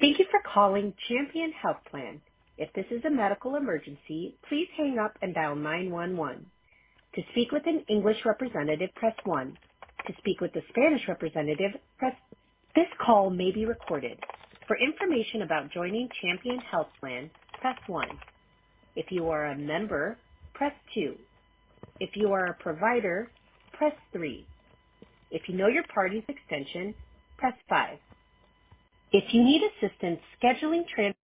Thank you for calling Champion Health Plan. If this is a medical emergency, please hang up and dial 911. To speak with an English representative, press 1. To speak with the Spanish representative, press. This call may be recorded. For information about joining Champion Health Plan, press 1. If you are a member, press 2. If you are a provider, press 3. If you know your party's extension, press 5. If you need assistance scheduling